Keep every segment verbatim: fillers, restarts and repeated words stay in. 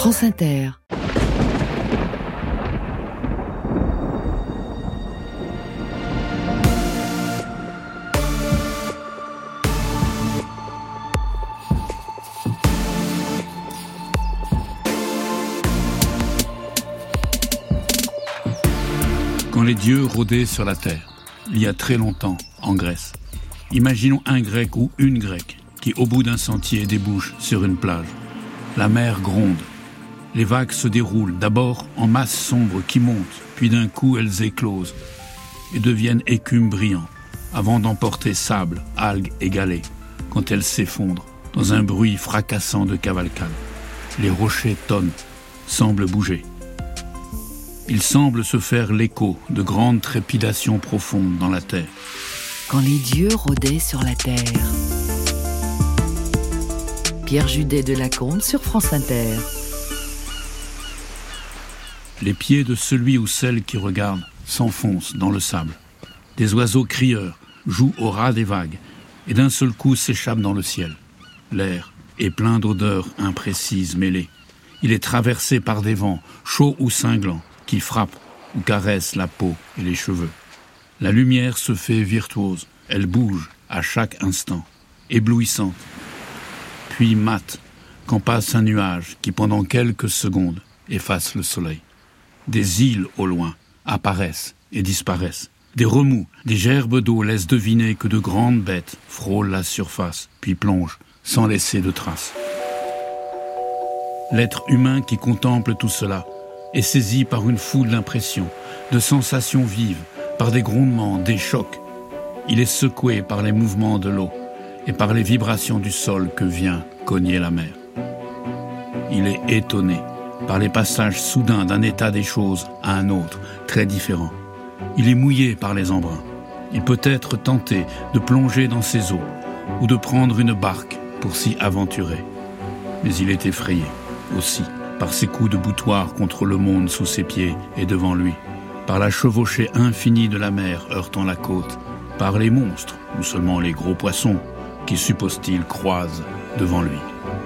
France Inter. Quand les dieux rôdaient sur la terre, il y a très longtemps, en Grèce, imaginons un grec ou une grecque qui, au bout d'un sentier, débouche sur une plage. La mer gronde. Les vagues se déroulent, d'abord en masses sombres qui montent, puis d'un coup elles éclosent et deviennent écume brillante, avant d'emporter sable, algues et galets, quand elles s'effondrent dans un bruit fracassant de cavalcade. Les rochers tonnent, semblent bouger. Il semble se faire l'écho de grandes trépidations profondes dans la terre. Quand les dieux rôdaient sur la terre. Pierre Judet de Lacombe sur France Inter. Les pieds de celui ou celle qui regarde s'enfoncent dans le sable. Des oiseaux crieurs jouent au ras des vagues et d'un seul coup s'échappent dans le ciel. L'air est plein d'odeurs imprécises mêlées. Il est traversé par des vents, chauds ou cinglants, qui frappent ou caressent la peau et les cheveux. La lumière se fait virtuose, elle bouge à chaque instant, éblouissante, puis mate quand passe un nuage qui pendant quelques secondes efface le soleil. Des îles au loin apparaissent et disparaissent. Des remous, des gerbes d'eau laissent deviner que de grandes bêtes frôlent la surface, puis plongent sans laisser de traces. L'être humain qui contemple tout cela est saisi par une foule d'impressions, de sensations vives, par des grondements, des chocs. Il est secoué par les mouvements de l'eau et par les vibrations du sol que vient cogner la mer. Il est étonné par les passages soudains d'un état des choses à un autre, très différent. Il est mouillé par les embruns. Il peut être tenté de plonger dans ces eaux ou de prendre une barque pour s'y aventurer. Mais il est effrayé aussi par ses coups de boutoir contre le monde sous ses pieds et devant lui, par la chevauchée infinie de la mer heurtant la côte, par les monstres, ou seulement les gros poissons, qui, suppose-t-il, croisent devant lui.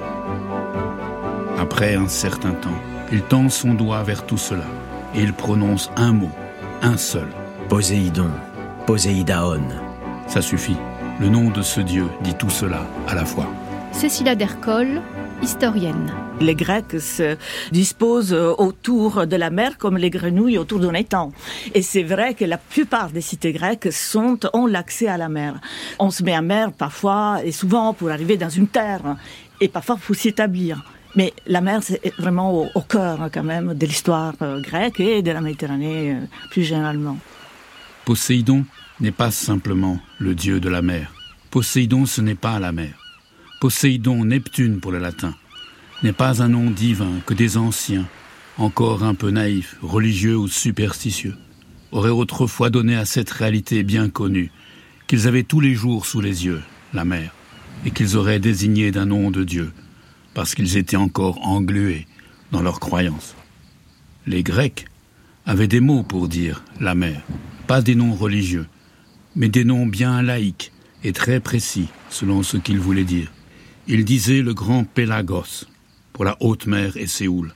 Après un certain temps, il tend son doigt vers tout cela, et il prononce un mot, un seul. Poséidon, Poséidaon. Ça suffit. Le nom de ce dieu dit tout cela à la fois. Cécilia Dercol, historienne. Les Grecs se disposent autour de la mer comme les grenouilles autour d'un étang. Et c'est vrai que la plupart des cités grecques sont, ont l'accès à la mer. On se met à mer parfois et souvent pour arriver dans une terre et parfois pour s'y établir. Mais la mer, c'est vraiment au, au cœur quand même de l'histoire grecque et de la Méditerranée plus généralement. Poséidon n'est pas simplement le dieu de la mer. Poséidon, ce n'est pas la mer. Poséidon, Neptune pour le latin, n'est pas un nom divin que des anciens, encore un peu naïfs, religieux ou superstitieux, auraient autrefois donné à cette réalité bien connue, qu'ils avaient tous les jours sous les yeux, la mer, et qu'ils auraient désigné d'un nom de Dieu, parce qu'ils étaient encore englués dans leurs croyances. Les Grecs avaient des mots pour dire la mer, pas des noms religieux, mais des noms bien laïques et très précis selon ce qu'ils voulaient dire. Ils disaient le grand Pélagos, pour la haute mer et Séoul,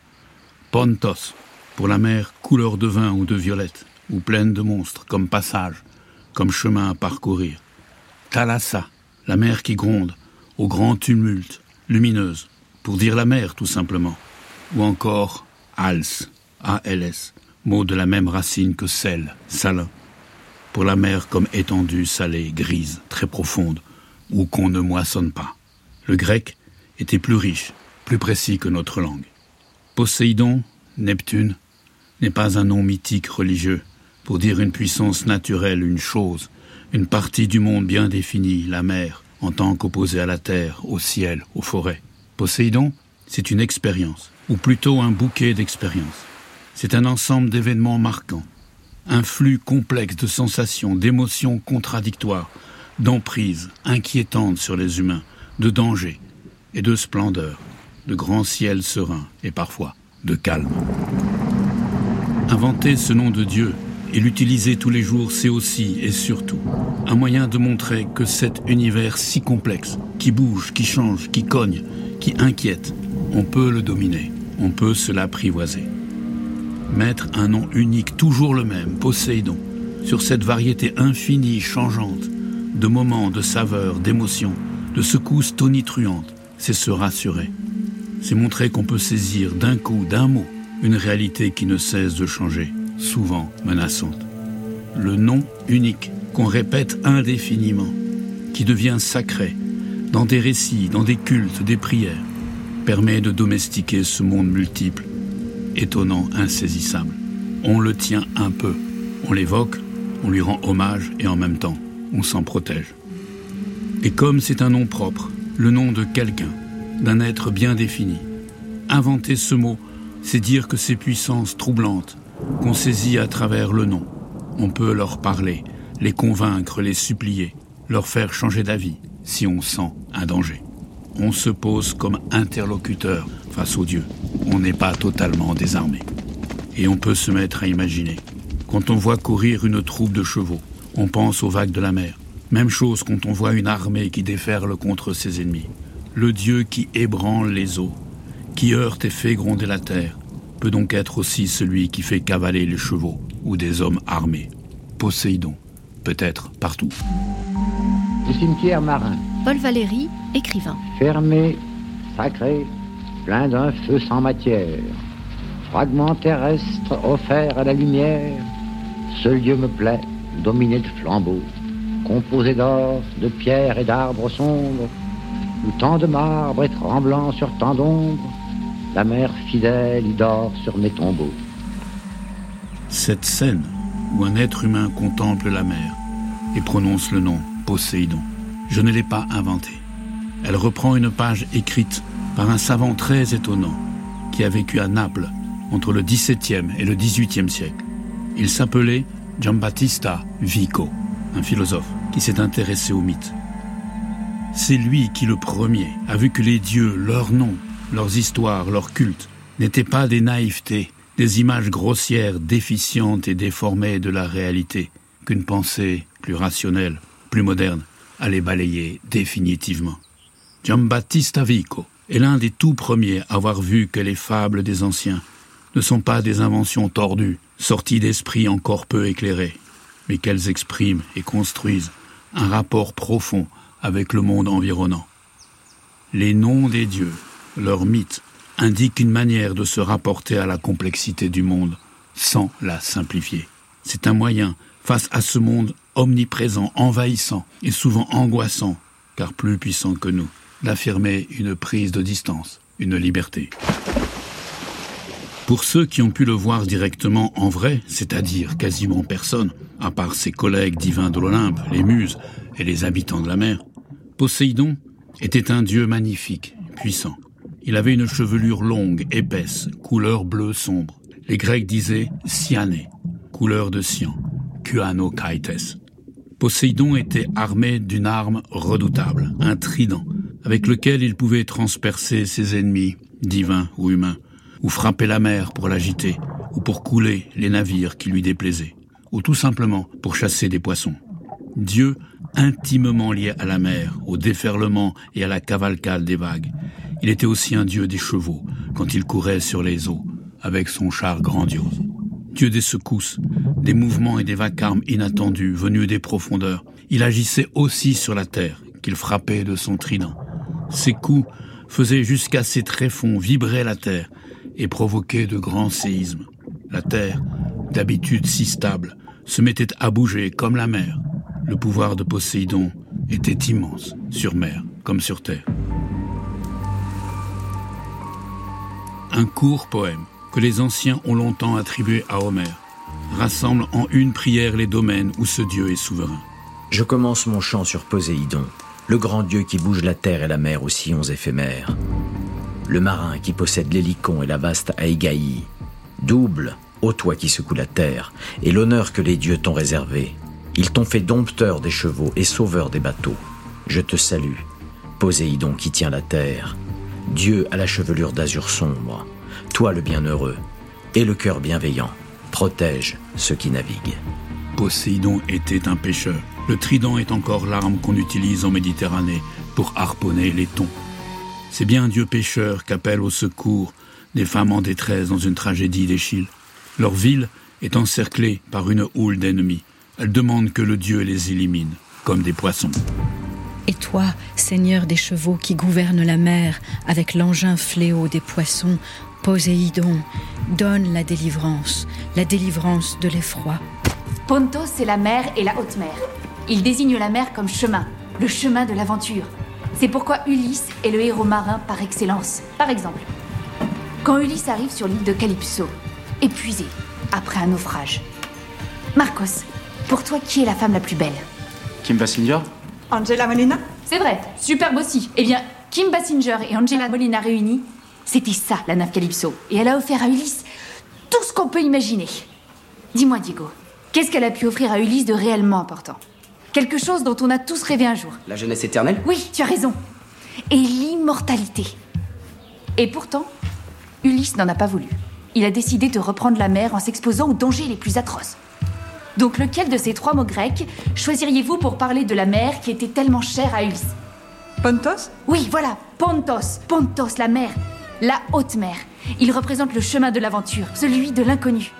Pontos, pour la mer couleur de vin ou de violette, ou pleine de monstres, comme passage, comme chemin à parcourir. Thalassa, la mer qui gronde, au grand tumulte, lumineuse, pour dire la mer tout simplement. Ou encore Als, A L S, mot de la même racine que sel, salin, pour la mer comme étendue salée, grise, très profonde, ou qu'on ne moissonne pas. Le grec était plus riche, plus précis que notre langue. Poséidon, Neptune, n'est pas un nom mythique religieux pour dire une puissance naturelle, une chose, une partie du monde bien définie, la mer, en tant qu'opposée à la terre, au ciel, aux forêts. Poséidon, c'est une expérience, ou plutôt un bouquet d'expériences. C'est un ensemble d'événements marquants, un flux complexe de sensations, d'émotions contradictoires, d'emprises inquiétantes sur les humains, de danger et de splendeur, de grands ciels sereins et parfois de calme. Inventer ce nom de Dieu et l'utiliser tous les jours, c'est aussi et surtout un moyen de montrer que cet univers si complexe, qui bouge, qui change, qui cogne, qui inquiète, on peut le dominer, on peut se l'apprivoiser. Mettre un nom unique, toujours le même, Poséidon, sur cette variété infinie, changeante, de moments, de saveurs, d'émotions, de secousses tonitruantes, c'est se rassurer. C'est montrer qu'on peut saisir d'un coup, d'un mot, une réalité qui ne cesse de changer, souvent menaçante. Le nom unique, qu'on répète indéfiniment, qui devient sacré, dans des récits, dans des cultes, des prières, permet de domestiquer ce monde multiple, étonnant, insaisissable. On le tient un peu, on l'évoque, on lui rend hommage et en même temps, on s'en protège. Et comme c'est un nom propre, le nom de quelqu'un, d'un être bien défini, inventer ce mot, c'est dire que ces puissances troublantes, qu'on saisit à travers le nom, on peut leur parler, les convaincre, les supplier, leur faire changer d'avis, si on sent un danger. On se pose comme interlocuteur face au Dieu. On n'est pas totalement désarmé. Et on peut se mettre à imaginer. Quand on voit courir une troupe de chevaux, on pense aux vagues de la mer. Même chose quand on voit une armée qui déferle contre ses ennemis. Le Dieu qui ébranle les eaux, qui heurte et fait gronder la terre, peut donc être aussi celui qui fait cavaler les chevaux ou des hommes armés. Poséidon, peut-être partout. Du cimetière marin. Paul Valéry, écrivain. Fermé, sacré, plein d'un feu sans matière. Fragment terrestre offert à la lumière. Ce lieu me plaît, dominé de flambeaux, composé d'or, de pierres et d'arbres sombres, où tant de marbre est tremblant sur tant d'ombres, la mer fidèle y dort sur mes tombeaux. Cette scène où un être humain contemple la mer et prononce le nom Poséidon, je ne l'ai pas inventée. Elle reprend une page écrite par un savant très étonnant qui a vécu à Naples entre le dix-septième et le dix-huitième siècle. Il s'appelait Giambattista Vico, un philosophe qui s'est intéressé aux mythes. C'est lui qui, le premier, a vu que les dieux, leurs noms, leurs histoires, leurs cultes, n'étaient pas des naïvetés, des images grossières, déficientes et déformées de la réalité, qu'une pensée plus rationnelle, plus moderne, allait balayer définitivement. Giambattista Vico est l'un des tout premiers à avoir vu que les fables des anciens ne sont pas des inventions tordues, sorties d'esprits encore peu éclairés, mais qu'elles expriment et construisent un rapport profond avec le monde environnant. Les noms des dieux, leurs mythes, indiquent une manière de se rapporter à la complexité du monde sans la simplifier. C'est un moyen, face à ce monde omniprésent, envahissant et souvent angoissant, car plus puissant que nous, d'affirmer une prise de distance, une liberté. Pour ceux qui ont pu le voir directement en vrai, c'est-à-dire quasiment personne, à part ses collègues divins de l'Olympe, les muses et les habitants de la mer, Poséidon était un dieu magnifique, puissant. Il avait une chevelure longue, épaisse, couleur bleu sombre. Les Grecs disaient « cyané », couleur de cyan, « kuanokaites ». Poséidon était armé d'une arme redoutable, un trident, avec lequel il pouvait transpercer ses ennemis, divins ou humains, ou frapper la mer pour l'agiter, ou pour couler les navires qui lui déplaisaient, ou tout simplement pour chasser des poissons. Dieu, intimement lié à la mer, au déferlement et à la cavalcade des vagues, il était aussi un dieu des chevaux, quand il courait sur les eaux, avec son char grandiose. Dieu des secousses, des mouvements et des vacarmes inattendus venus des profondeurs, il agissait aussi sur la terre, qu'il frappait de son trident. Ses coups faisaient jusqu'à ses tréfonds vibrer la terre et provoquaient de grands séismes. La terre, d'habitude si stable, se mettait à bouger comme la mer. Le pouvoir de Poséidon était immense, sur mer comme sur terre. Un court poème que les anciens ont longtemps attribué à Homère rassemble en une prière les domaines où ce dieu est souverain. Je commence mon chant sur Poséidon, le grand dieu qui bouge la terre et la mer aux sillons éphémères. Le marin qui possède l'hélicon et la vaste Aïgaïe. Double, ô toi qui secoues la terre, et l'honneur que les dieux t'ont réservé. Ils t'ont fait dompteur des chevaux et sauveur des bateaux. Je te salue, Poséidon qui tient la terre. Dieu à la chevelure d'azur sombre, toi le bienheureux, et le cœur bienveillant, protège ceux qui naviguent. Poséidon était un pêcheur. Le trident est encore l'arme qu'on utilise en Méditerranée pour harponner les thons. C'est bien un dieu pêcheur qu'appelle au secours des femmes en détresse dans une tragédie d'Échille. Leur ville est encerclée par une houle d'ennemis. Elles demandent que le dieu les élimine, comme des poissons. Et toi, seigneur des chevaux qui gouverne la mer, avec l'engin fléau des poissons, Poséidon, donne la délivrance, la délivrance de l'effroi. Pontos, c'est la mer et la haute mer. Il désigne la mer comme chemin, le chemin de l'aventure. C'est pourquoi Ulysse est le héros marin par excellence. Par exemple, quand Ulysse arrive sur l'île de Calypso, épuisé, après un naufrage. Marcos, pour toi, qui est la femme la plus belle? Kim Basinger? Angela Molina? C'est vrai, superbe aussi. Eh bien, Kim Basinger et Angela Molina réunis, c'était ça, la nymphe Calypso. Et elle a offert à Ulysse tout ce qu'on peut imaginer. Dis-moi, Diego, qu'est-ce qu'elle a pu offrir à Ulysse de réellement important? Quelque chose dont on a tous rêvé un jour. La jeunesse éternelle? Oui, tu as raison. Et l'immortalité. Et pourtant, Ulysse n'en a pas voulu. Il a décidé de reprendre la mer en s'exposant aux dangers les plus atroces. Donc lequel de ces trois mots grecs choisiriez-vous pour parler de la mer qui était tellement chère à Ulysse? Pontos? Oui, voilà, Pontos. Pontos, la mer. La haute mer. Il représente le chemin de l'aventure, celui de l'inconnu.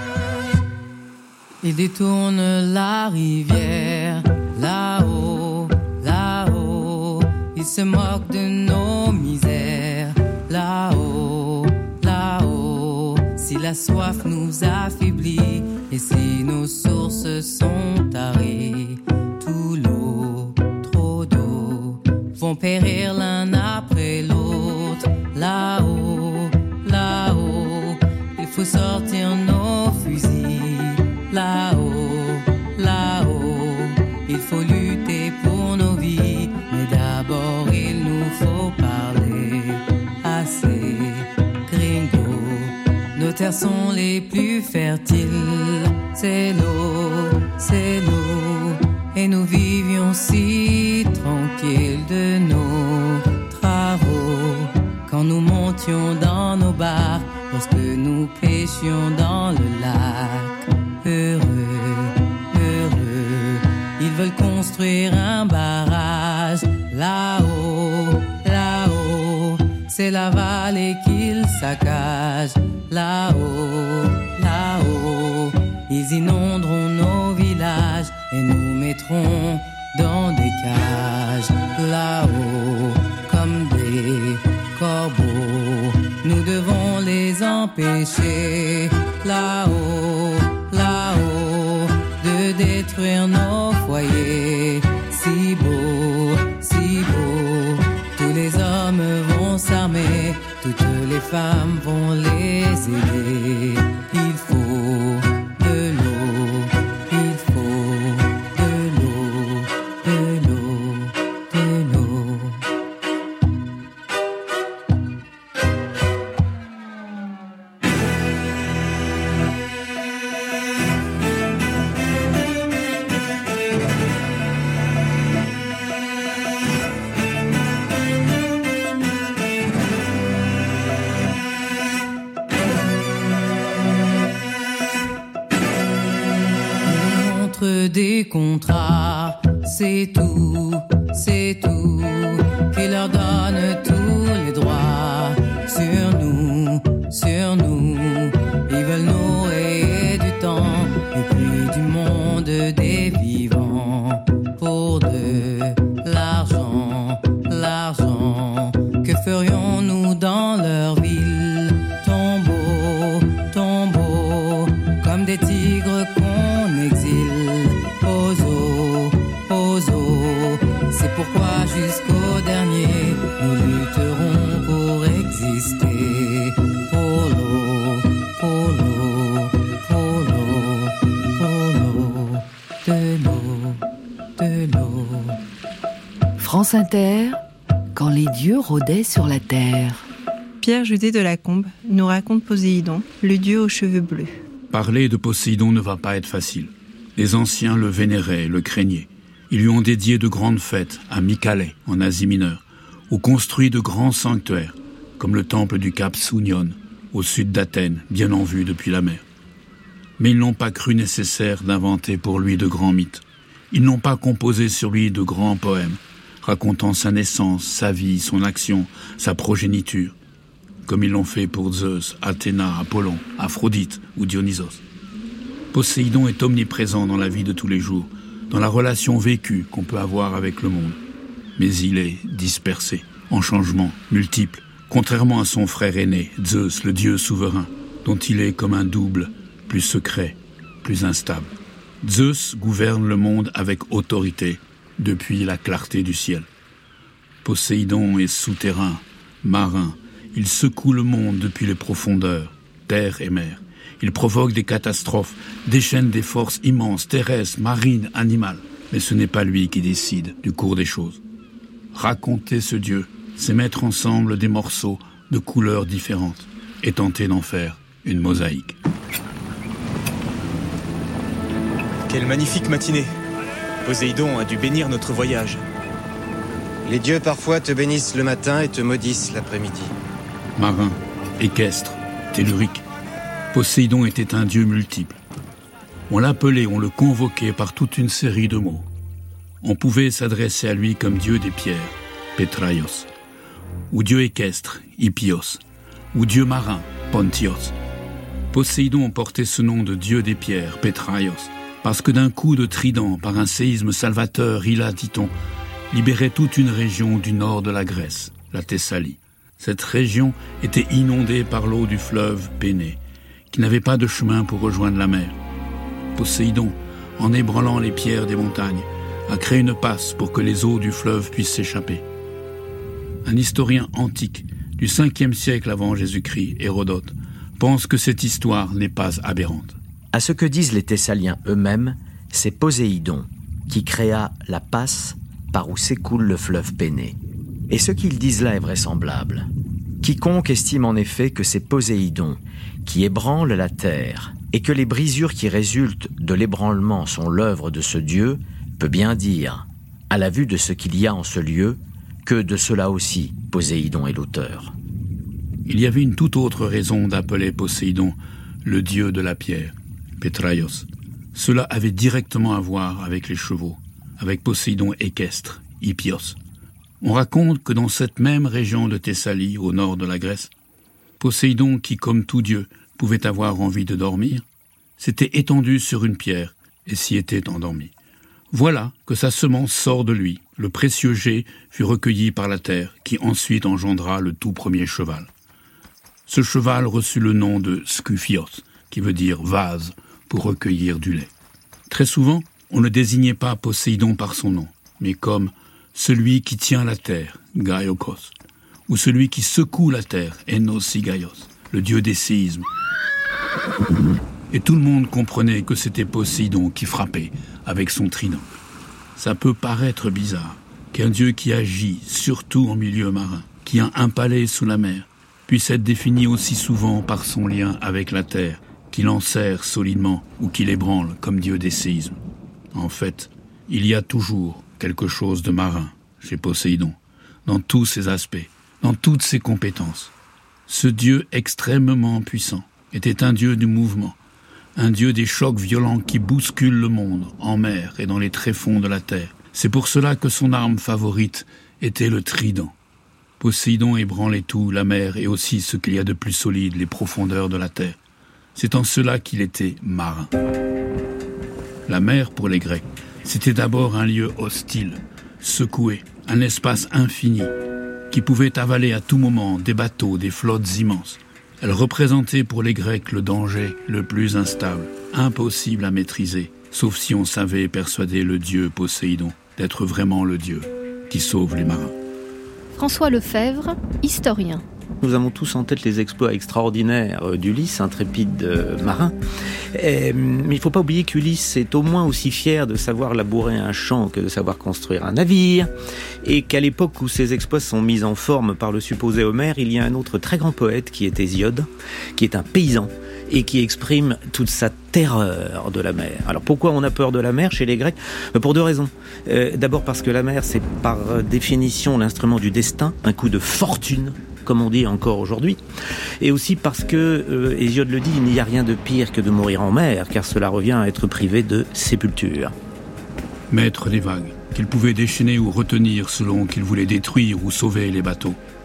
Il détourne la rivière, là-haut, là-haut. Il se moque de nos misères, là-haut, là-haut. Si la soif nous affaiblit et si nos sources sont tarées, tout l'eau, trop d'eau, vont périr l'un après l'autre, là-haut, là-haut. Il faut sortir nos fusils, là-haut, là-haut. Il faut lutter pour nos vies, mais d'abord il nous faut parler assez, gringo. Nos terres sont les plus fertiles, c'est l'eau, c'est l'eau. Et nous vivions si tranquilles de nos travaux, quand nous montions dans nos barques, lorsque nous pêchions dans le lac. Heureux, heureux, ils veulent construire un barrage, là-haut, là-haut. C'est la vallée qu'ils saccagent, là-haut, là-haut. Ils inonderont nos villages et nous mettront dans des cages, là-haut, comme des corbeaux. Nous devons les empêcher, là-haut, là-haut, de détruire nos foyers. Si beau, si beau, tous les hommes vont s'armer, toutes les femmes vont les aider. Il faut de l'eau, il faut de l'eau, de l'eau, de l'eau. Des contrats, c'est tout, c'est tout, qui leur donne tous les droits sur nous, sur nous. Ils veulent nous rayer du temps et puis du monde des vivants pour de l'argent, l'argent. Que ferions-nous dans leur ville? Tombeau, tombeau, comme des tigres qu'on exile. Ozo, ozo, c'est pourquoi jusqu'au dernier nous lutterons pour exister. Pour l'eau, pour l'eau, pour l'eau, pour l'eau, de l'eau, de l'eau. France Inter, quand les dieux rôdaient sur la terre. Pierre Judet de Lacombe nous raconte Poséidon, le dieu aux cheveux bleus. Parler de Poséidon ne va pas être facile. Les anciens le vénéraient, le craignaient. Ils lui ont dédié de grandes fêtes à Mycalais, en Asie mineure, ou construit de grands sanctuaires, comme le temple du Cap Sounion, au sud d'Athènes, bien en vue depuis la mer. Mais ils n'ont pas cru nécessaire d'inventer pour lui de grands mythes. Ils n'ont pas composé sur lui de grands poèmes, racontant sa naissance, sa vie, son action, sa progéniture. comme ils l'ont fait pour Zeus, Athéna, Apollon, Aphrodite ou Dionysos. Poséidon est omniprésent dans la vie de tous les jours, dans la relation vécue qu'on peut avoir avec le monde. Mais il est dispersé, en changement, multiple, contrairement à son frère aîné, Zeus, le dieu souverain, dont il est comme un double, plus secret, plus instable. Zeus gouverne le monde avec autorité, depuis la clarté du ciel. Poséidon est souterrain, marin, il secoue le monde depuis les profondeurs, terre et mer. Il provoque des catastrophes, déchaîne des forces immenses, terrestres, marines, animales. Mais ce n'est pas lui qui décide du cours des choses. Raconter ce Dieu, c'est mettre ensemble des morceaux de couleurs différentes et tenter d'en faire une mosaïque. Quelle magnifique matinée! Poséidon a dû bénir notre voyage. Les dieux parfois te bénissent le matin et te maudissent l'après-midi. Marin, équestre, tellurique, Poséidon était un dieu multiple. On l'appelait, on le convoquait par toute une série de mots. On pouvait s'adresser à lui comme dieu des pierres, Pétraios, ou dieu équestre, Hippios, ou dieu marin, Pontios. Poséidon portait ce nom de dieu des pierres, Pétraios, parce que d'un coup de trident, par un séisme salvateur, il a, dit-on, libéré toute une région du nord de la Grèce, la Thessalie. Cette région était inondée par l'eau du fleuve Pénée, qui n'avait pas de chemin pour rejoindre la mer. Poséidon, en ébranlant les pierres des montagnes, a créé une passe pour que les eaux du fleuve puissent s'échapper. Un historien antique du cinquième siècle avant Jésus-Christ, Hérodote, pense que cette histoire n'est pas aberrante. À ce que disent les Thessaliens eux-mêmes, c'est Poséidon qui créa la passe par où s'écoule le fleuve Pénée. Et ce qu'ils disent là est vraisemblable. Quiconque estime en effet que c'est Poséidon qui ébranle la terre et que les brisures qui résultent de l'ébranlement sont l'œuvre de ce Dieu peut bien dire, à la vue de ce qu'il y a en ce lieu, que de cela aussi Poséidon est l'auteur. Il y avait une toute autre raison d'appeler Poséidon le dieu de la pierre, Pétraios. Cela avait directement à voir avec les chevaux, avec Poséidon équestre, Hippios. On raconte que dans cette même région de Thessalie, au nord de la Grèce, Poséidon, qui comme tout dieu pouvait avoir envie de dormir, s'était étendu sur une pierre et s'y était endormi. Voilà que sa semence sort de lui, le précieux jet fut recueilli par la terre, qui ensuite engendra le tout premier cheval. Ce cheval reçut le nom de Skuphios, qui veut dire vase, pour recueillir du lait. Très souvent, on ne désignait pas Poséidon par son nom, mais comme celui qui tient la terre, Gaiokos, ou celui qui secoue la terre, Enosigaios, le dieu des séismes. Et tout le monde comprenait que c'était Poséidon qui frappait avec son trident. Ça peut paraître bizarre qu'un dieu qui agit, surtout en milieu marin, qui a un palais sous la mer, puisse être défini aussi souvent par son lien avec la terre, qu'il enserre solidement ou qu'il ébranle comme dieu des séismes. En fait, il y a toujours quelque chose de marin chez Poséidon, dans tous ses aspects, dans toutes ses compétences. Ce dieu extrêmement puissant était un dieu du mouvement, un dieu des chocs violents qui bousculent le monde, en mer et dans les tréfonds de la terre. C'est pour cela que son arme favorite était le trident. Poséidon ébranlait tout, la mer et aussi ce qu'il y a de plus solide, les profondeurs de la terre. C'est en cela qu'il était marin. La mer, pour les Grecs, c'était d'abord un lieu hostile, secoué, un espace infini, qui pouvait avaler à tout moment des bateaux, des flottes immenses. Elle représentait pour les Grecs le danger le plus instable, impossible à maîtriser, sauf si on savait persuader le dieu Poséidon d'être vraiment le dieu qui sauve les marins. François Lefebvre, historien. Nous avons tous en tête les exploits extraordinaires d'Ulysse, intrépide marin. Et, mais il ne faut pas oublier qu'Ulysse est au moins aussi fier de savoir labourer un champ que de savoir construire un navire. Et qu'à l'époque où ces exploits sont mis en forme par le supposé Homère, il y a un autre très grand poète qui est Hésiode, qui est un paysan et qui exprime toute sa terreur de la mer. Alors pourquoi on a peur de la mer chez les Grecs ? Pour deux raisons. Euh, d'abord parce que la mer, c'est par définition l'instrument du destin, un coup de fortune, comme on dit encore aujourd'hui, et aussi parce que, euh, Hésiode le dit, il n'y a rien de pire que de mourir en mer, car cela revient à être privé de sépulture. Maître des vagues, qu'il pouvait déchaîner ou retenir selon qu'il voulait détruire ou sauver les bateaux.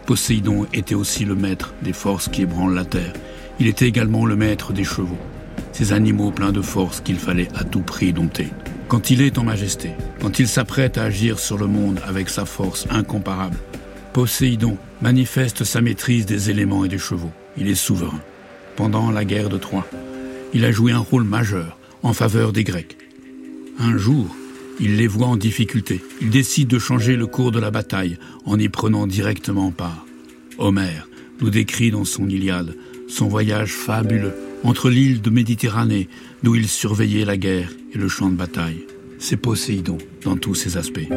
Poséidon était aussi le maître des forces qui ébranlent la terre. Il était également le maître des chevaux, ces animaux pleins de force qu'il fallait à tout prix dompter. Quand il est en majesté, quand il s'apprête à agir sur le monde avec sa force incomparable, Poséidon manifeste sa maîtrise des éléments et des chevaux. Il est souverain. Pendant la guerre de Troie, il a joué un rôle majeur en faveur des Grecs. Un jour, il les voit en difficulté. Il décide de changer le cours de la bataille en y prenant directement part. Homère nous décrit dans son Iliade son voyage fabuleux entre l'île de Méditerranée, d'où il surveillait la guerre et le champ de bataille. C'est Poséidon dans tous ses aspects.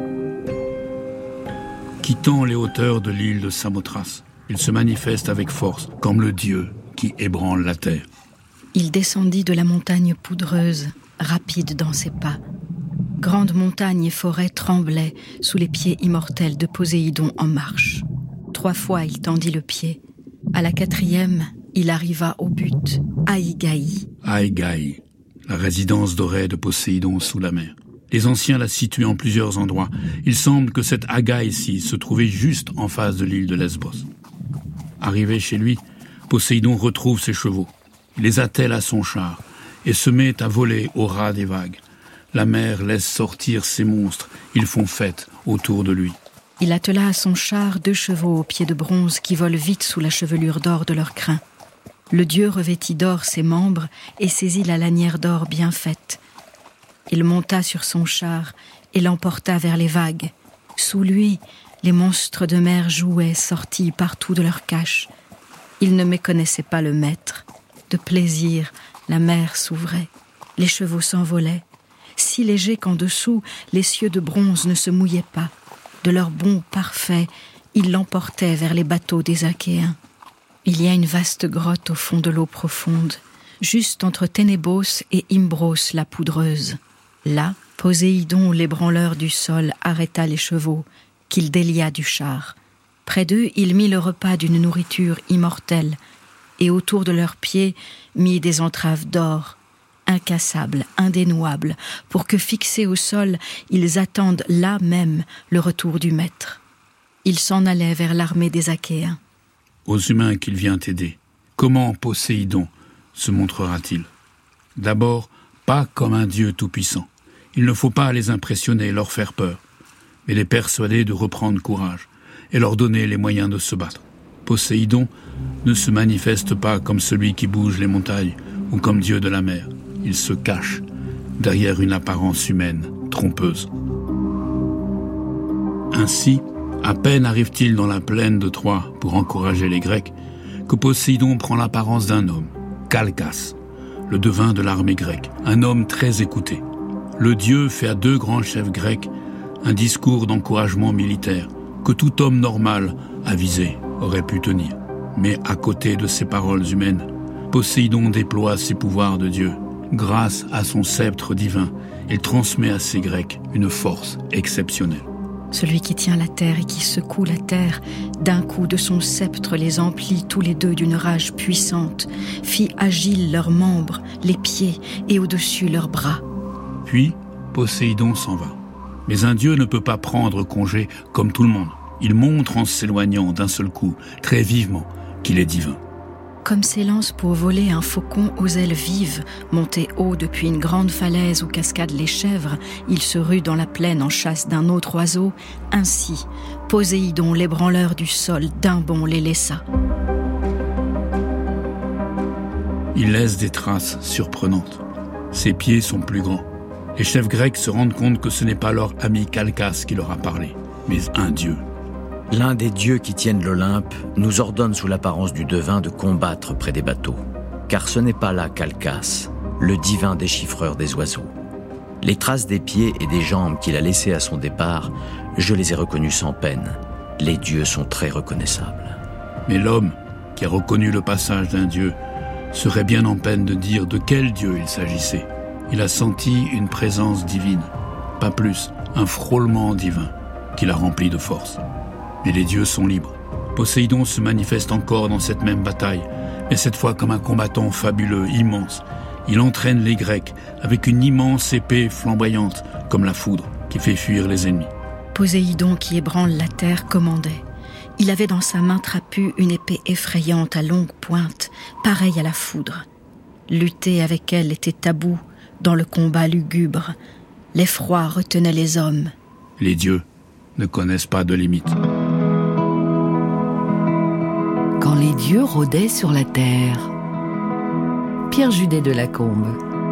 Quittant les hauteurs de l'île de Samothrace, il se manifeste avec force comme le dieu qui ébranle la terre. Il descendit de la montagne poudreuse, rapide dans ses pas. Grandes montagnes et forêts tremblaient sous les pieds immortels de Poséidon en marche. Trois fois il tendit le pied. À la quatrième, il arriva au but, Aïgaï. Aïgaï, la résidence dorée de Poséidon sous la mer. Les anciens la situaient en plusieurs endroits. Il semble que cette Agaï-ci se trouvait juste en face de l'île de Lesbos. Arrivé chez lui, Poséidon retrouve ses chevaux. Il les attelle à son char et se met à voler au ras des vagues. La mer laisse sortir ses monstres. Ils font fête autour de lui. Il attela à son char deux chevaux aux pieds de bronze qui volent vite sous la chevelure d'or de leurs crins. Le dieu revêtit d'or ses membres et saisit la lanière d'or bien faite. Il monta sur son char et l'emporta vers les vagues. Sous lui, les monstres de mer jouaient, sortis partout de leur cache. Ils ne méconnaissaient pas le maître. De plaisir, la mer s'ouvrait. Les chevaux s'envolaient, si légers qu'en dessous, les cieux de bronze ne se mouillaient pas. De leur bond parfait, ils l'emportaient vers les bateaux des Achéens. Il y a une vaste grotte au fond de l'eau profonde, juste entre Ténébos et Imbros la poudreuse. Là, Poséidon, l'ébranleur du sol, arrêta les chevaux, qu'il délia du char. Près d'eux, il mit le repas d'une nourriture immortelle, et autour de leurs pieds mit des entraves d'or, incassables, indénouables, pour que, fixés au sol, ils attendent là même le retour du maître. Il s'en allait vers l'armée des Achéens. Aux humains qu'il vient aider, comment Poséidon se montrera-t-il? D'abord, pas comme un dieu tout-puissant. Il ne faut pas les impressionner, leur faire peur, mais les persuader de reprendre courage et leur donner les moyens de se battre. Poséidon ne se manifeste pas comme celui qui bouge les montagnes ou comme dieu de la mer. Il se cache derrière une apparence humaine, trompeuse. Ainsi, à peine arrive-t-il dans la plaine de Troie pour encourager les Grecs, que Poséidon prend l'apparence d'un homme, Calchas, le devin de l'armée grecque, un homme très écouté. Le dieu fait à deux grands chefs grecs un discours d'encouragement militaire que tout homme normal, avisé, aurait pu tenir. Mais à côté de ces paroles humaines, Poséidon déploie ses pouvoirs de Dieu. Grâce à son sceptre divin, il transmet à ces Grecs une force exceptionnelle. Celui qui tient la terre et qui secoue la terre, d'un coup de son sceptre les emplit tous les deux d'une rage puissante, fit agiles leurs membres, les pieds et au-dessus leurs bras. Puis, Poséidon s'en va. Mais un dieu ne peut pas prendre congé comme tout le monde. Il montre en s'éloignant d'un seul coup, très vivement, qu'il est divin. Comme s'élance pour voler un faucon aux ailes vives, monté haut depuis une grande falaise où cascadent les chèvres, il se rue dans la plaine en chasse d'un autre oiseau, ainsi, Poséidon, l'ébranleur du sol, d'un bond les laissa. Il laisse des traces surprenantes. Ses pieds sont plus grands. Les chefs grecs se rendent compte que ce n'est pas leur ami Calchas qui leur a parlé, mais un dieu. L'un des dieux qui tiennent l'Olympe nous ordonne sous l'apparence du devin de combattre près des bateaux. Car ce n'est pas là Calchas, le divin déchiffreur des oiseaux. Les traces des pieds et des jambes qu'il a laissées à son départ, je les ai reconnues sans peine. Les dieux sont très reconnaissables. Mais l'homme, qui a reconnu le passage d'un dieu, serait bien en peine de dire de quel dieu il s'agissait. Il a senti une présence divine, pas plus, un frôlement divin, qui l'a rempli de force. Mais les dieux sont libres. Poséidon se manifeste encore dans cette même bataille, mais cette fois comme un combattant fabuleux, immense. Il entraîne les Grecs avec une immense épée flamboyante, comme la foudre, qui fait fuir les ennemis. Poséidon, qui ébranle la terre, commandait. Il avait dans sa main trapue une épée effrayante à longue pointe, pareille à la foudre. Lutter avec elle était tabou dans le combat lugubre. L'effroi retenait les hommes. Les dieux ne connaissent pas de limites. Quand les dieux rôdaient sur la terre. Pierre Judet de Lacombe.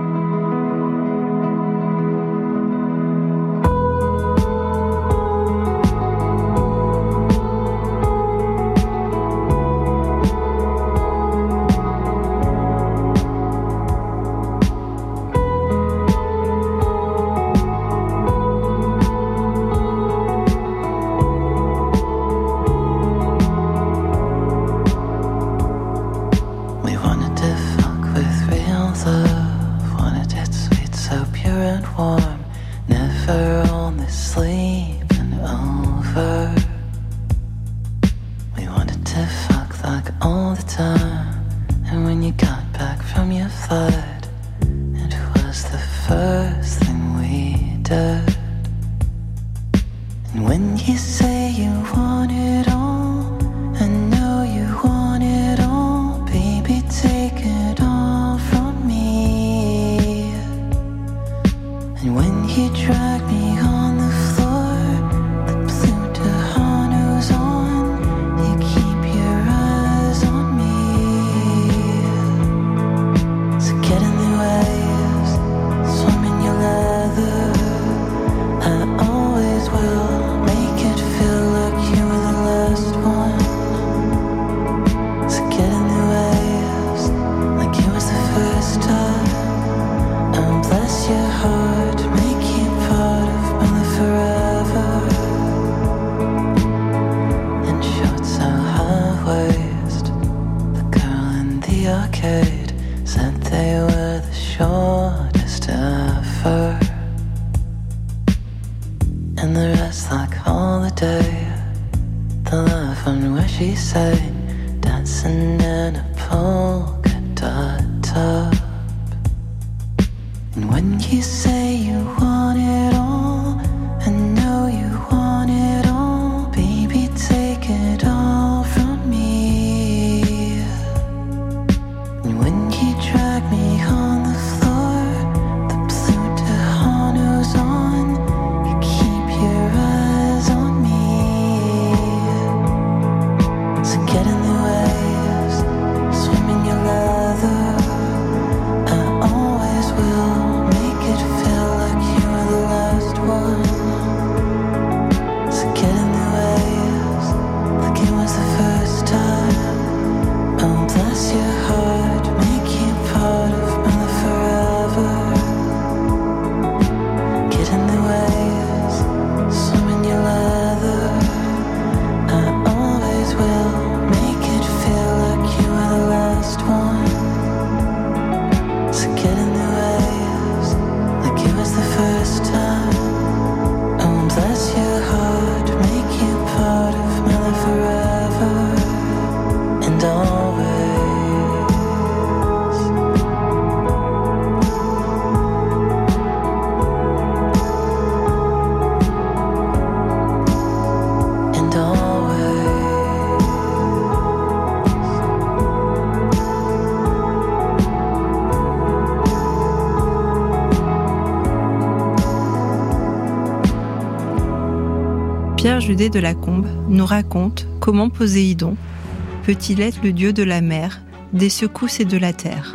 Pierre Judet de Lacombe nous raconte comment Poséidon peut-il être le dieu de la mer, des secousses et de la terre.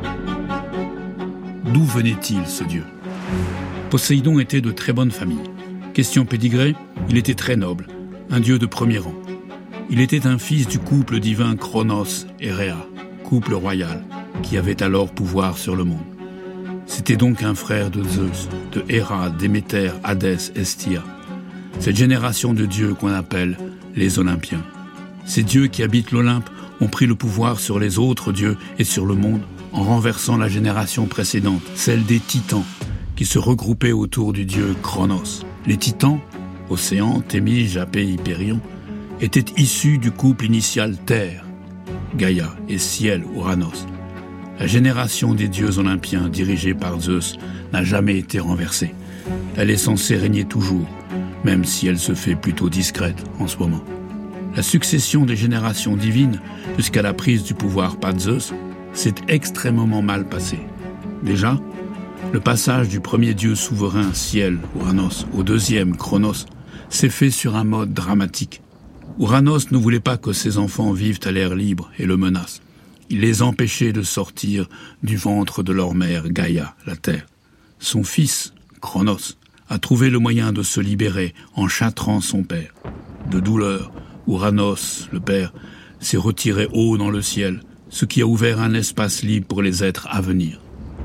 D'où venait-il, ce dieu ? Poséidon était de très bonne famille. Question pédigré, il était très noble, un dieu de premier rang. Il était un fils du couple divin Cronos et Rhea, couple royal, qui avait alors pouvoir sur le monde. C'était donc un frère de Zeus, de Héra, Déméter, Hadès, Hestia. Cette génération de dieux qu'on appelle les Olympiens. Ces dieux qui habitent l'Olympe ont pris le pouvoir sur les autres dieux et sur le monde en renversant la génération précédente, celle des titans, qui se regroupaient autour du dieu Cronos. Les titans, Océan, Thémis, Japet, Hypérion, étaient issus du couple initial Terre, Gaïa et Ciel, Uranos. La génération des dieux olympiens dirigée par Zeus n'a jamais été renversée. Elle est censée régner toujours, même si elle se fait plutôt discrète en ce moment. La succession des générations divines jusqu'à la prise du pouvoir par Zeus s'est extrêmement mal passée. Déjà, le passage du premier dieu souverain, Ciel, Ouranos, au deuxième, Chronos, s'est fait sur un mode dramatique. Ouranos ne voulait pas que ses enfants vivent à l'air libre et le menacent. Il les empêchait de sortir du ventre de leur mère, Gaïa, la terre. Son fils, Chronos, a trouvé le moyen de se libérer en châtrant son père. De douleur, Ouranos, le père, s'est retiré haut dans le ciel, ce qui a ouvert un espace libre pour les êtres à venir.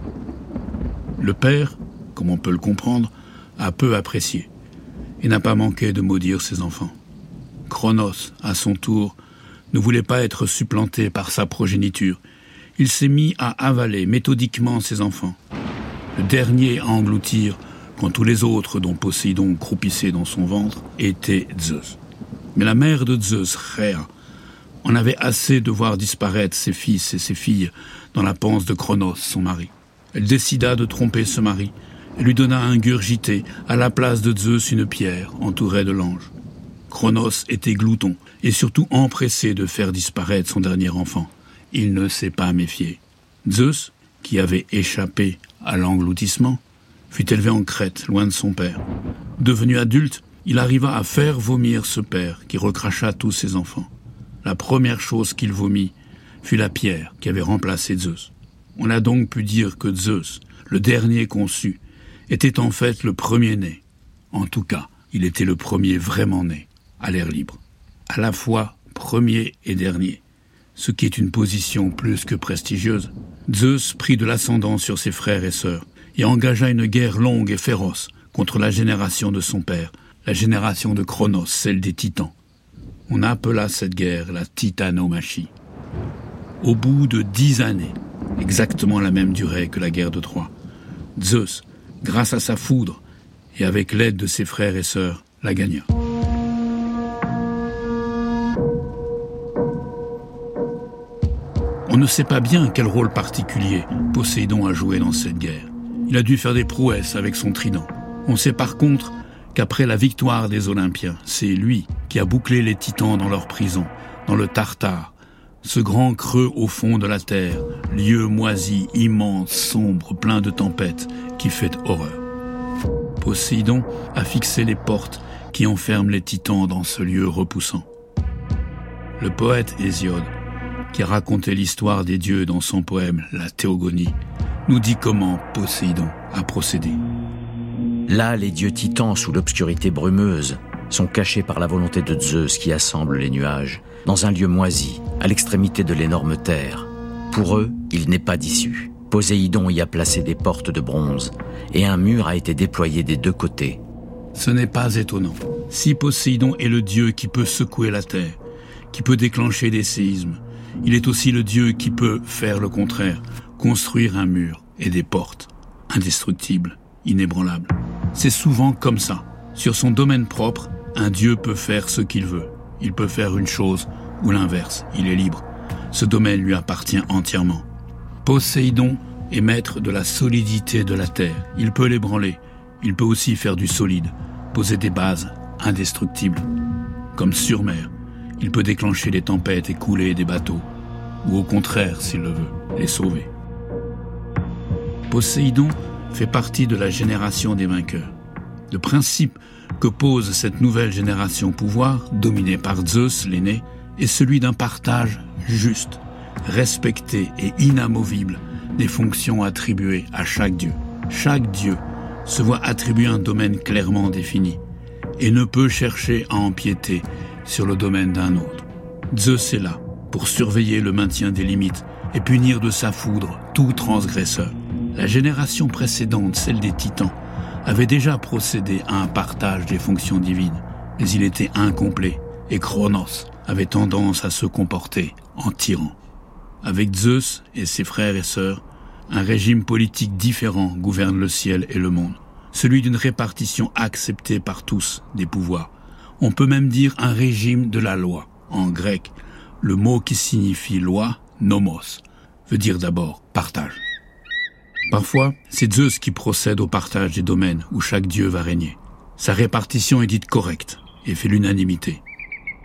Le père, comme on peut le comprendre, a peu apprécié et n'a pas manqué de maudire ses enfants. Chronos, à son tour, ne voulait pas être supplanté par sa progéniture. Il s'est mis à avaler méthodiquement ses enfants. Le dernier à engloutir, quand tous les autres, dont Poséidon croupissait dans son ventre, était Zeus. Mais la mère de Zeus, Rhea, en avait assez de voir disparaître ses fils et ses filles dans la panse de Chronos, son mari. Elle décida de tromper ce mari et lui donna à ingurgiter à la place de Zeus une pierre entourée de l'ange. Chronos était glouton et surtout empressé de faire disparaître son dernier enfant. Il ne s'est pas méfié. Zeus, qui avait échappé à l'engloutissement, fut élevé en Crète, loin de son père. Devenu adulte, il arriva à faire vomir ce père qui recracha tous ses enfants. La première chose qu'il vomit fut la pierre qui avait remplacé Zeus. On a donc pu dire que Zeus, le dernier conçu, était en fait le premier-né. En tout cas, il était le premier vraiment né, à l'air libre. À la fois premier et dernier, ce qui est une position plus que prestigieuse. Zeus prit de l'ascendant sur ses frères et sœurs et engagea une guerre longue et féroce contre la génération de son père, la génération de Chronos, celle des titans. On appela cette guerre la titanomachie. Au bout de dix années, exactement la même durée que la guerre de Troie, Zeus, grâce à sa foudre et avec l'aide de ses frères et sœurs, la gagna. On ne sait pas bien quel rôle particulier Poséidon a joué dans cette guerre. Il a dû faire des prouesses avec son trident. On sait par contre qu'après la victoire des Olympiens, c'est lui qui a bouclé les titans dans leur prison, dans le Tartare, ce grand creux au fond de la terre, lieu moisi, immense, sombre, plein de tempêtes, qui fait horreur. Poséidon a fixé les portes qui enferment les titans dans ce lieu repoussant. Le poète Hésiode, qui a raconté l'histoire des dieux dans son poème « La Théogonie », nous dit comment Poséidon a procédé. Là, les dieux titans, sous l'obscurité brumeuse, sont cachés par la volonté de Zeus qui assemble les nuages, dans un lieu moisi, à l'extrémité de l'énorme terre. Pour eux, il n'est pas d'issue. Poséidon y a placé des portes de bronze, et un mur a été déployé des deux côtés. Ce n'est pas étonnant. Si Poséidon est le dieu qui peut secouer la terre, qui peut déclencher des séismes, il est aussi le dieu qui peut faire le contraire, construire un mur et des portes, indestructibles, inébranlables. C'est souvent comme ça. Sur son domaine propre, un dieu peut faire ce qu'il veut. Il peut faire une chose ou l'inverse. Il est libre. Ce domaine lui appartient entièrement. Poséidon est maître de la solidité de la terre. Il peut l'ébranler. Il peut aussi faire du solide, poser des bases indestructibles. Comme sur mer, il peut déclencher des tempêtes et couler des bateaux. Ou au contraire, s'il le veut, les sauver. Poséidon fait partie de la génération des vainqueurs. Le principe que pose cette nouvelle génération au pouvoir, dominée par Zeus, l'aîné, est celui d'un partage juste, respecté et inamovible des fonctions attribuées à chaque dieu. Chaque dieu se voit attribuer un domaine clairement défini et ne peut chercher à empiéter sur le domaine d'un autre. Zeus est là pour surveiller le maintien des limites et punir de sa foudre tout transgresseur. La génération précédente, celle des titans, avait déjà procédé à un partage des fonctions divines, mais il était incomplet et Chronos avait tendance à se comporter en tyran. Avec Zeus et ses frères et sœurs, un régime politique différent gouverne le ciel et le monde, celui d'une répartition acceptée par tous des pouvoirs. On peut même dire un régime de la loi. En grec, le mot qui signifie loi, nomos, veut dire d'abord partage. Parfois, c'est Zeus qui procède au partage des domaines où chaque dieu va régner. Sa répartition est dite correcte et fait l'unanimité.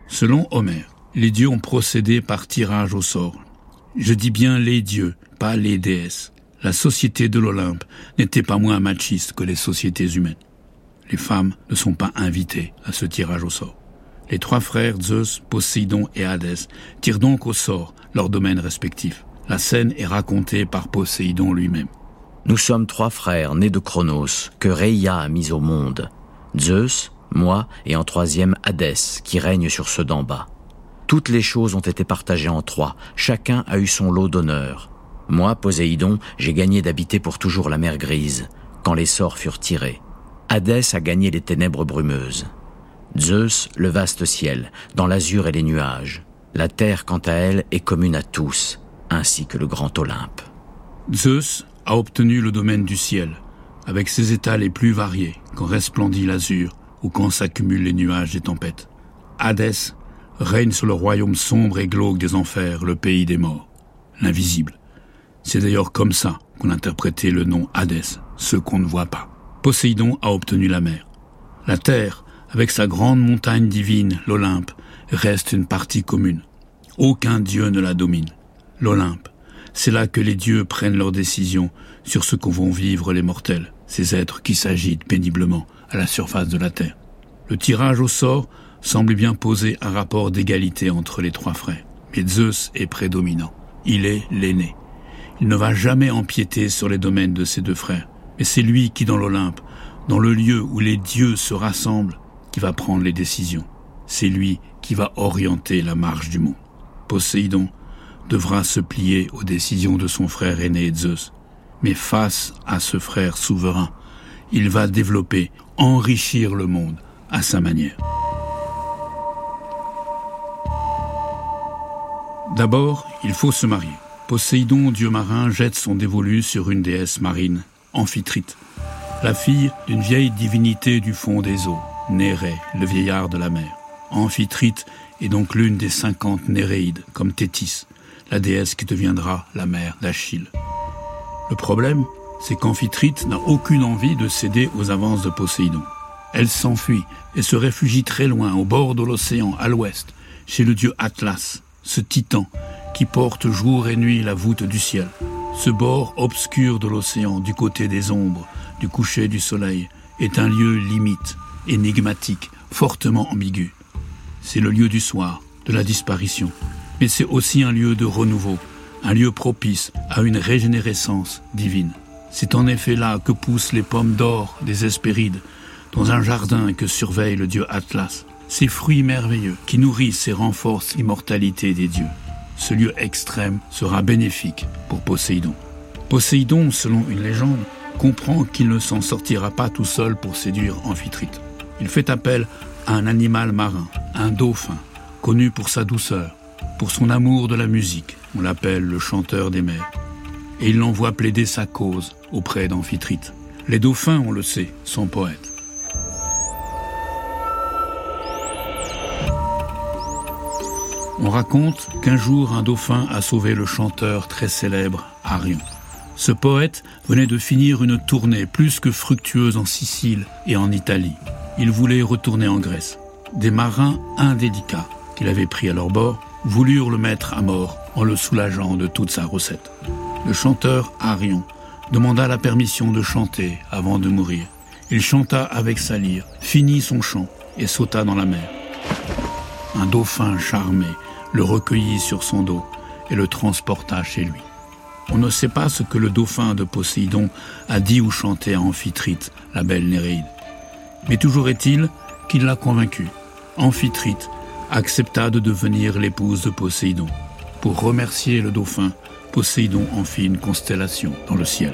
Selon Homère, les dieux ont procédé par tirage au sort. Je dis bien les dieux, pas les déesses. La société de l'Olympe n'était pas moins machiste que les sociétés humaines. Les femmes ne sont pas invitées à ce tirage au sort. Les trois frères Zeus, Poséidon et Hadès tirent donc au sort leurs domaines respectifs. La scène est racontée par Poséidon lui-même. Nous sommes trois frères nés de Cronos, que Rhéia a mis au monde. Zeus, moi et en troisième Hadès, qui règne sur ceux d'en bas. Toutes les choses ont été partagées en trois, chacun a eu son lot d'honneur. Moi, Poséidon, j'ai gagné d'habiter pour toujours la mer grise, quand les sorts furent tirés. Hadès a gagné les ténèbres brumeuses. Zeus, le vaste ciel, dans l'azur et les nuages. La terre, quant à elle, est commune à tous, ainsi que le grand Olympe. Zeus a obtenu le domaine du ciel, avec ses états les plus variés, quand resplendit l'azur ou quand s'accumulent les nuages des tempêtes. Hadès règne sur le royaume sombre et glauque des enfers, le pays des morts, l'invisible. C'est d'ailleurs comme ça qu'on interprétait le nom Hadès, ce qu'on ne voit pas. Poséidon a obtenu la mer. La terre, avec sa grande montagne divine, l'Olympe, reste une partie commune. Aucun dieu ne la domine. L'Olympe, c'est là que les dieux prennent leurs décisions sur ce que vont vivre les mortels, ces êtres qui s'agitent péniblement à la surface de la terre. Le tirage au sort semble bien poser un rapport d'égalité entre les trois frères. Mais Zeus est prédominant. Il est l'aîné. Il ne va jamais empiéter sur les domaines de ses deux frères. Mais c'est lui qui, dans l'Olympe, dans le lieu où les dieux se rassemblent, qui va prendre les décisions. C'est lui qui va orienter la marche du monde. Poséidon devra se plier aux décisions de son frère aîné Zeus. Mais face à ce frère souverain, il va développer, enrichir le monde à sa manière. D'abord, il faut se marier. Poséidon, dieu marin, jette son dévolu sur une déesse marine, Amphitrite, la fille d'une vieille divinité du fond des eaux, Nérée, le vieillard de la mer. Amphitrite est donc l'une des cinquante Néréides, comme Thétis, la déesse qui deviendra la mère d'Achille. Le problème, c'est qu'Amphitrite n'a aucune envie de céder aux avances de Poséidon. Elle s'enfuit et se réfugie très loin, au bord de l'océan, à l'ouest, chez le dieu Atlas, ce titan qui porte jour et nuit la voûte du ciel. Ce bord obscur de l'océan, du côté des ombres, du coucher du soleil, est un lieu limite, énigmatique, fortement ambigu. C'est le lieu du soir, de la disparition, mais c'est aussi un lieu de renouveau, un lieu propice à une régénérescence divine. C'est en effet là que poussent les pommes d'or des Hespérides, dans un jardin que surveille le dieu Atlas. Ces fruits merveilleux qui nourrissent et renforcent l'immortalité des dieux. Ce lieu extrême sera bénéfique pour Poséidon. Poséidon, selon une légende, comprend qu'il ne s'en sortira pas tout seul pour séduire Amphitrite. Il fait appel à un animal marin, un dauphin, connu pour sa douceur, pour son amour de la musique, on l'appelle le chanteur des mers. Et il l'envoie plaider sa cause auprès d'Amphitrite. Les dauphins, on le sait, sont poètes. On raconte qu'un jour, un dauphin a sauvé le chanteur très célèbre Arion. Ce poète venait de finir une tournée plus que fructueuse en Sicile et en Italie. Il voulait retourner en Grèce. Des marins indélicats qu'il avait pris à leur bord voulurent le mettre à mort en le soulageant de toute sa recette. Le chanteur Arion demanda la permission de chanter avant de mourir. Il chanta avec sa lyre, finit son chant et sauta dans la mer. Un dauphin charmé le recueillit sur son dos et le transporta chez lui. On ne sait pas ce que le dauphin de Poséidon a dit ou chanté à Amphitrite, la belle Néréide. Mais toujours est-il qu'il l'a convaincu. Amphitrite accepta de devenir l'épouse de Poséidon. Pour remercier le dauphin, Poséidon en fit une constellation dans le ciel.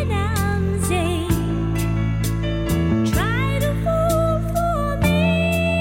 Try to fall for me.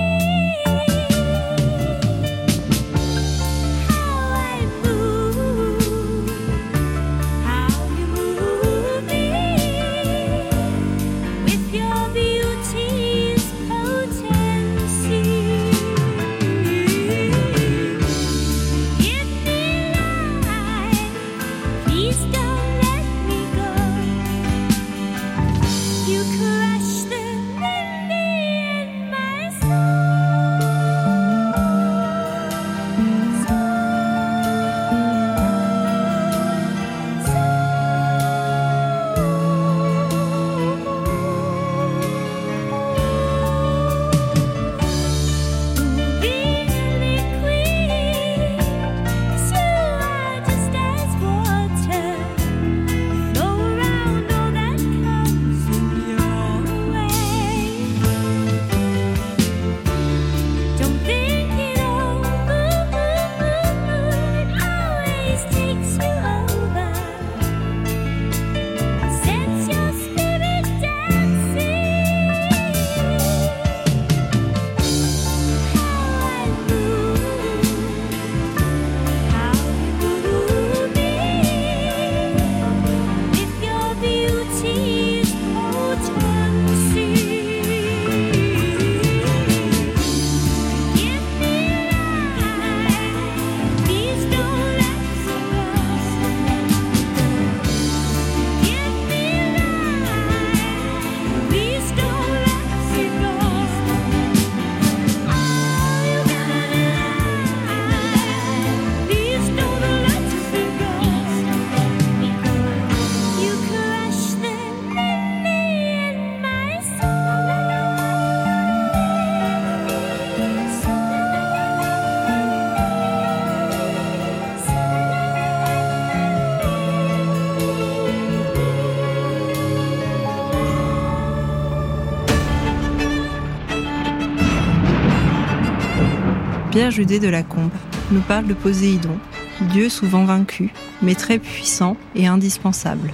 Pierre Judet de Lacombe nous parle de Poséidon, dieu souvent vaincu, mais très puissant et indispensable.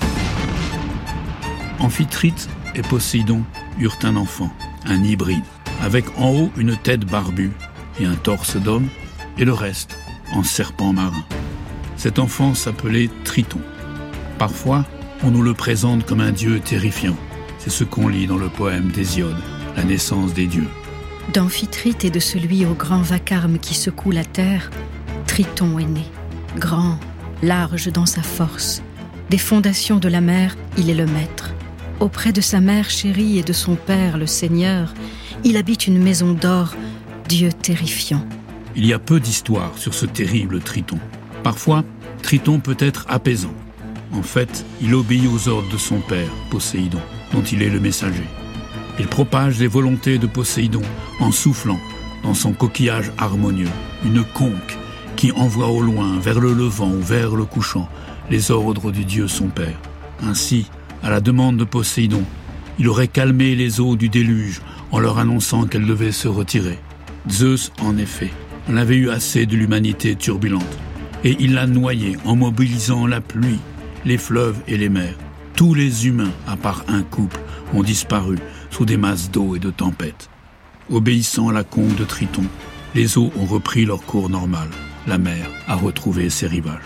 Amphitrite et Poséidon eurent un enfant, un hybride, avec en haut une tête barbue et un torse d'homme, et le reste en serpent marin. Cet enfant s'appelait Triton. Parfois, on nous le présente comme un dieu terrifiant. C'est ce qu'on lit dans le poème d'Hésiode, La naissance des dieux. D'Amphitrite et de celui au grand vacarme qui secoue la terre, Triton est né, grand, large dans sa force. Des fondations de la mer, il est le maître. Auprès de sa mère chérie et de son père, le Seigneur, il habite une maison d'or, Dieu terrifiant. Il y a peu d'histoires sur ce terrible Triton. Parfois, Triton peut être apaisant. En fait, il obéit aux ordres de son père, Poséidon, dont il est le messager. Il propage les volontés de Poséidon en soufflant dans son coquillage harmonieux, une conque qui envoie au loin, vers le levant ou vers le couchant, les ordres du dieu son père. Ainsi, à la demande de Poséidon, il aurait calmé les eaux du déluge en leur annonçant qu'elles devaient se retirer. Zeus, en effet, en avait eu assez de l'humanité turbulente, et il l'a noyée en mobilisant la pluie, les fleuves et les mers. Tous les humains, à part un couple, ont disparu sous des masses d'eau et de tempêtes. Obéissant à la conque de Triton, les eaux ont repris leur cours normal. La mer a retrouvé ses rivages.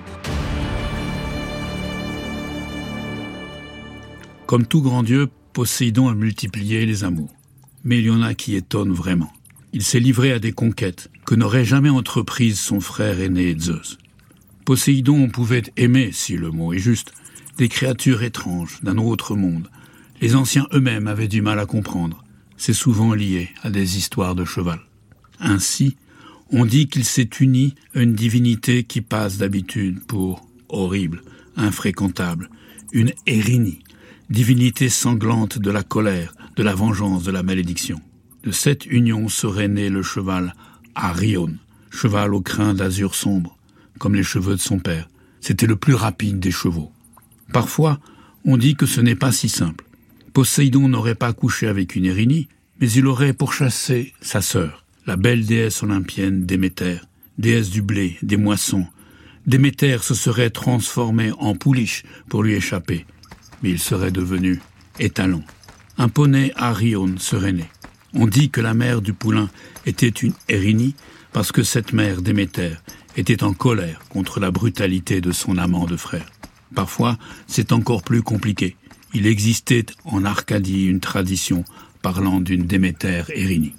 Comme tout grand dieu, Poséidon a multiplié les amours. Mais il y en a qui étonnent vraiment. Il s'est livré à des conquêtes que n'aurait jamais entreprises son frère aîné Zeus. Poséidon pouvait aimer, si le mot est juste, des créatures étranges d'un autre monde. Les anciens eux-mêmes avaient du mal à comprendre. C'est souvent lié à des histoires de cheval. Ainsi, on dit qu'il s'est uni à une divinité qui passe d'habitude pour horrible, infréquentable, une Érynie, divinité sanglante de la colère, de la vengeance, de la malédiction. De cette union serait né le cheval Arion, cheval au crin d'azur sombre, comme les cheveux de son père. C'était le plus rapide des chevaux. Parfois, on dit que ce n'est pas si simple. Poséidon n'aurait pas couché avec une Érynie, mais il aurait pourchassé sa sœur, la belle déesse olympienne Déméter, déesse du blé, des moissons. Déméter se serait transformé en pouliche pour lui échapper, mais il serait devenu étalon. Un poney Arion serait né. On dit que la mère du poulain était une Érynie parce que cette mère Déméter était en colère contre la brutalité de son amant de frère. Parfois, c'est encore plus compliqué. Il existait en Arcadie une tradition parlant d'une Déméter Érynie.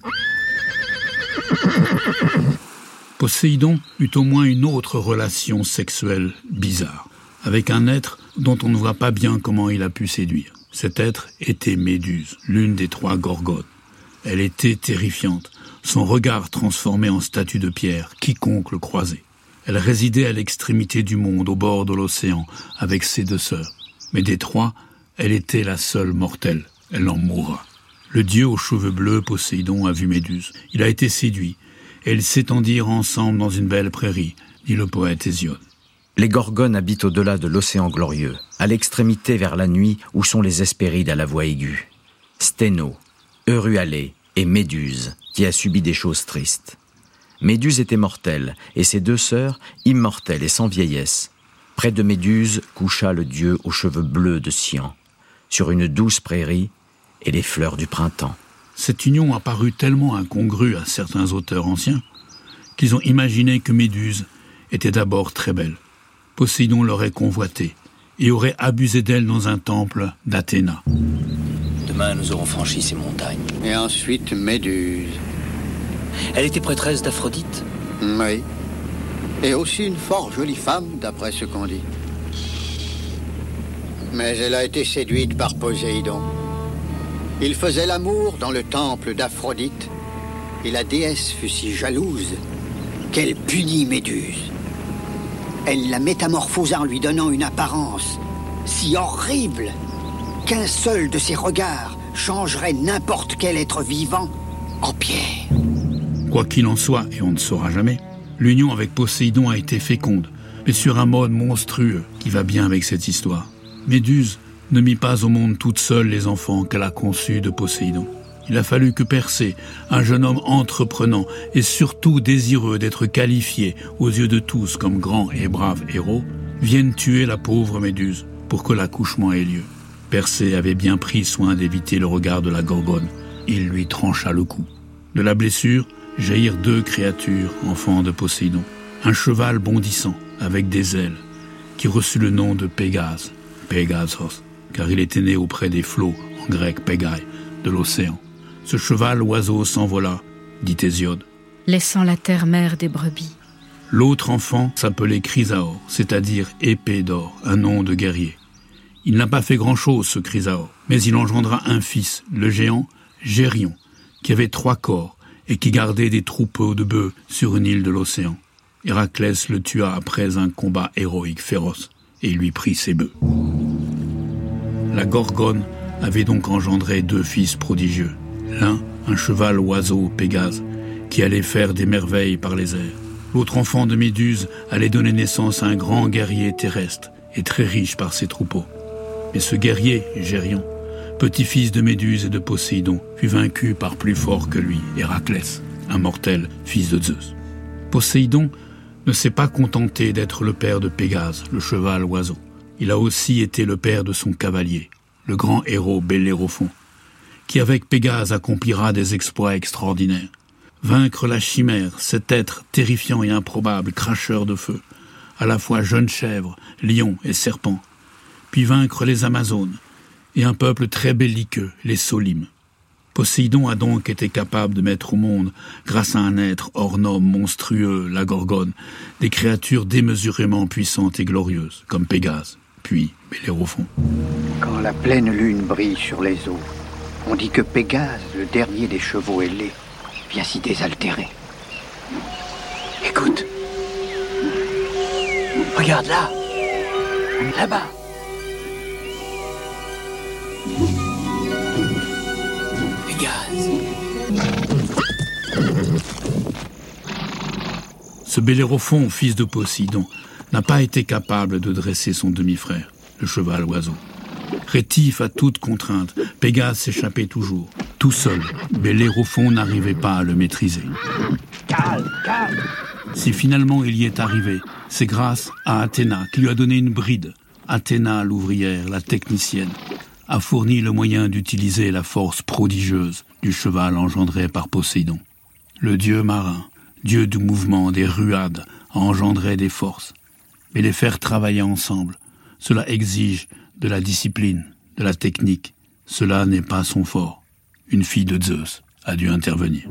Poséidon eut au moins une autre relation sexuelle bizarre, avec un être dont on ne voit pas bien comment il a pu séduire. Cet être était Méduse, l'une des trois gorgones. Elle était terrifiante, son regard transformé en statue de pierre, quiconque le croisait. Elle résidait à l'extrémité du monde, au bord de l'océan, avec ses deux sœurs. Mais des trois, elle était la seule mortelle. Elle en mourra. Le dieu aux cheveux bleus, Poséidon, a vu Méduse. Il a été séduit, et ils s'étendirent ensemble dans une belle prairie, dit le poète Hésiode. Les Gorgones habitent au-delà de l'océan glorieux, à l'extrémité vers la nuit où sont les Hespérides à la voix aiguë. Sténo, Euryalée et Méduse, qui a subi des choses tristes. Méduse était mortelle, et ses deux sœurs, immortelles et sans vieillesse. Près de Méduse coucha le dieu aux cheveux bleus de cyan, sur une douce prairie et les fleurs du printemps. Cette union a paru tellement incongrue à certains auteurs anciens qu'ils ont imaginé que Méduse était d'abord très belle. Poséidon l'aurait convoitée et aurait abusé d'elle dans un temple d'Athéna. Demain, nous aurons franchi ces montagnes. Et ensuite, Méduse. Elle était prêtresse d'Aphrodite. Oui. Et aussi une fort jolie femme, d'après ce qu'on dit. Mais elle a été séduite par Poséidon. Il faisait l'amour dans le temple d'Aphrodite, et la déesse fut si jalouse qu'elle punit Méduse. Elle la métamorphosa en lui donnant une apparence si horrible qu'un seul de ses regards changerait n'importe quel être vivant en pierre. Quoi qu'il en soit, et on ne saura jamais, l'union avec Poséidon a été féconde, mais sur un mode monstrueux qui va bien avec cette histoire. Méduse ne mit pas au monde toute seule les enfants qu'elle a conçus de Poséidon. Il a fallu que Persée, un jeune homme entreprenant et surtout désireux d'être qualifié aux yeux de tous comme grand et brave héros, vienne tuer la pauvre Méduse pour que l'accouchement ait lieu. Persée avait bien pris soin d'éviter le regard de la Gorgone. Il lui trancha le cou. De la blessure jaillirent deux créatures, enfants de Poséidon. Un cheval bondissant, avec des ailes, qui reçut le nom de Pégase, Pégasos, car il était né auprès des flots, en grec Pégaï, de l'océan. Ce cheval oiseau s'envola, dit Hésiode, laissant la terre-mère des brebis. L'autre enfant s'appelait Chrysaor, c'est-à-dire épée d'or, un nom de guerrier. Il n'a pas fait grand-chose, ce Chrysaor, mais il engendra un fils, le géant Gérion, qui avait trois corps et qui gardait des troupeaux de bœufs sur une île de l'océan. Héraclès le tua après un combat héroïque féroce et lui prit ses bœufs. La Gorgone avait donc engendré deux fils prodigieux. L'un, un cheval oiseau Pégase, qui allait faire des merveilles par les airs. L'autre enfant de Méduse allait donner naissance à un grand guerrier terrestre et très riche par ses troupeaux. Mais ce guerrier, Gérion, petit-fils de Méduse et de Poséidon, fut vaincu par plus fort que lui, Héraclès, un mortel fils de Zeus. Poséidon ne s'est pas contenté d'être le père de Pégase, le cheval oiseau. Il a aussi été le père de son cavalier, le grand héros Bellérophon, qui avec Pégase accomplira des exploits extraordinaires. Vaincre la chimère, cet être terrifiant et improbable, cracheur de feu, à la fois jeune chèvre, lion et serpent, puis vaincre les Amazones, et un peuple très belliqueux, les Solimes. Poséidon a donc été capable de mettre au monde, grâce à un être hors norme monstrueux, la Gorgone, des créatures démesurément puissantes et glorieuses, comme Pégase, puis Bellérophon. Quand la pleine lune brille sur les eaux, on dit que Pégase, le dernier des chevaux ailés, vient s'y désaltérer. Écoute. Regarde là. Là-bas. Pégase. Ce Bellérophon, fils de Poséidon, n'a pas été capable de dresser son demi-frère, le cheval oiseau. Rétif à toute contrainte, Pégase s'échappait toujours. Tout seul, Bellérophon n'arrivait pas à le maîtriser. Calme, calme. Si finalement il y est arrivé, c'est grâce à Athéna qui lui a donné une bride. Athéna, l'ouvrière, la technicienne, a fourni le moyen d'utiliser la force prodigieuse du cheval engendré par Poséidon. Le dieu marin, dieu du mouvement, des ruades, a engendré des forces. Mais les faire travailler ensemble, cela exige de la discipline, de la technique. Cela n'est pas son fort. Une fille de Zeus a dû intervenir.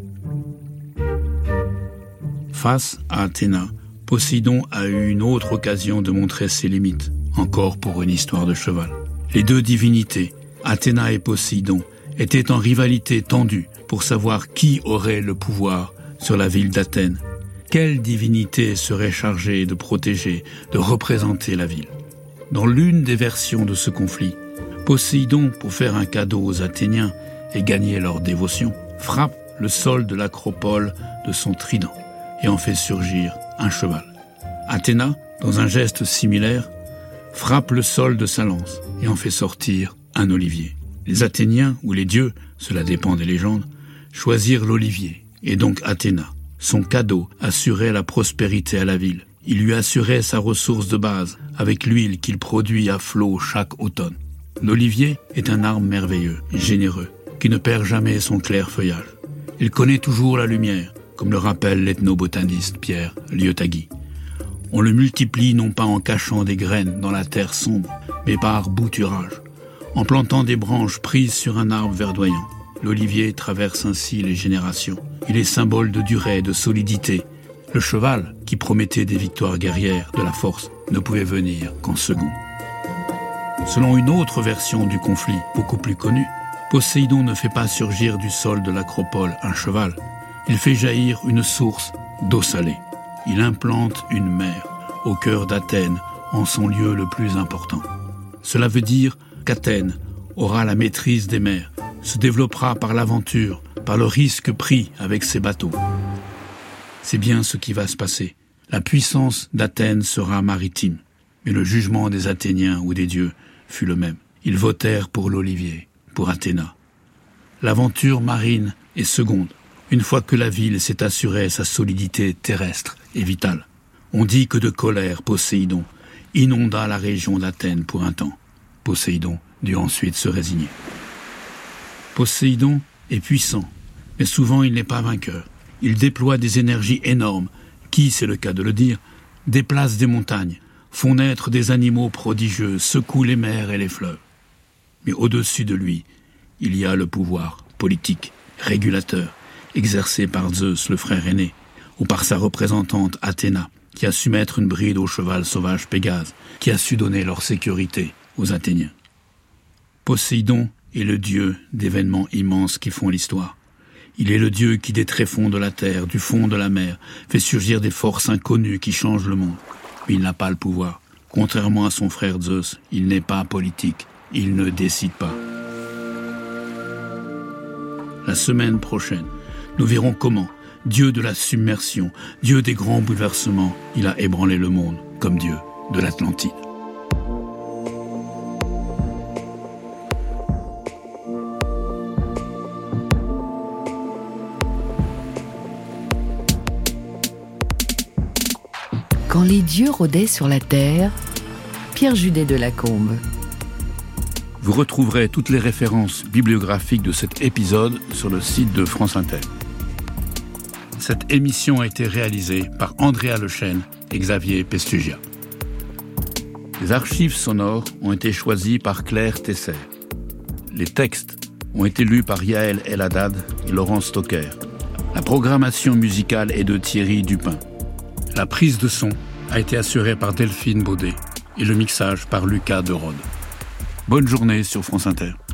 Face à Athéna, Poséidon a eu une autre occasion de montrer ses limites, encore pour une histoire de cheval. Les deux divinités, Athéna et Poséidon, étaient en rivalité tendue pour savoir qui aurait le pouvoir sur la ville d'Athènes. Quelle divinité serait chargée de protéger, de représenter la ville? Dans l'une des versions de ce conflit, Poséidon, pour faire un cadeau aux Athéniens et gagner leur dévotion, frappe le sol de l'acropole de son trident et en fait surgir un cheval. Athéna, dans un geste similaire, frappe le sol de sa lance et en fait sortir un olivier. Les Athéniens, ou les dieux, cela dépend des légendes, choisirent l'olivier, et donc Athéna. Son cadeau assurait la prospérité à la ville. Il lui assurait sa ressource de base, avec l'huile qu'il produit à flot chaque automne. L'olivier est un arbre merveilleux, généreux, qui ne perd jamais son clair feuillage. Il connaît toujours la lumière, comme le rappelle l'ethnobotaniste Pierre Liotagui. On le multiplie non pas en cachant des graines dans la terre sombre, mais par bouturage, en plantant des branches prises sur un arbre verdoyant. L'olivier traverse ainsi les générations. Il est symbole de durée, de solidité. Le cheval, qui promettait des victoires guerrières, de la force, ne pouvait venir qu'en second. Selon une autre version du conflit, beaucoup plus connue, Poséidon ne fait pas surgir du sol de l'acropole un cheval. Il fait jaillir une source d'eau salée. Il implante une mer au cœur d'Athènes, en son lieu le plus important. Cela veut dire qu'Athènes aura la maîtrise des mers, se développera par l'aventure, par le risque pris avec ses bateaux. C'est bien ce qui va se passer. La puissance d'Athènes sera maritime, mais le jugement des Athéniens ou des dieux fut le même. Ils votèrent pour l'olivier, pour Athéna. L'aventure marine est seconde, une fois que la ville s'est assurée sa solidité terrestre et vitale. On dit que de colère, Poséidon inonda la région d'Athènes pour un temps. Poséidon dut ensuite se résigner. Poséidon est puissant, mais souvent il n'est pas vainqueur. Il déploie des énergies énormes qui, c'est le cas de le dire, déplacent des montagnes, font naître des animaux prodigieux, secouent les mers et les fleuves. Mais au-dessus de lui, il y a le pouvoir politique, régulateur, exercé par Zeus, le frère aîné, ou par sa représentante Athéna, qui a su mettre une bride au cheval sauvage Pégase, qui a su donner leur sécurité aux Athéniens. Poséidon est le dieu d'événements immenses qui font l'histoire. Il est le dieu qui, des tréfonds de la terre, du fond de la mer, fait surgir des forces inconnues qui changent le monde. Mais il n'a pas le pouvoir. Contrairement à son frère Zeus, il n'est pas politique. Il ne décide pas. La semaine prochaine, nous verrons comment, Dieu de la submersion, Dieu des grands bouleversements, il a ébranlé le monde comme Dieu de l'Atlantide. Quand les dieux rôdaient sur la terre, Pierre Judet de Lacombe. Vous retrouverez toutes les références bibliographiques de cet épisode sur le site de France Inter. Cette émission a été réalisée par Andrea Lechêne et Xavier Pestugia. Les archives sonores ont été choisies par Claire Tesser. Les textes ont été lus par Yael El Haddad et Laurent Stocker. La programmation musicale est de Thierry Dupin. La prise de son a été assurée par Delphine Baudet et le mixage par Lucas Derode. Bonne journée sur France Inter.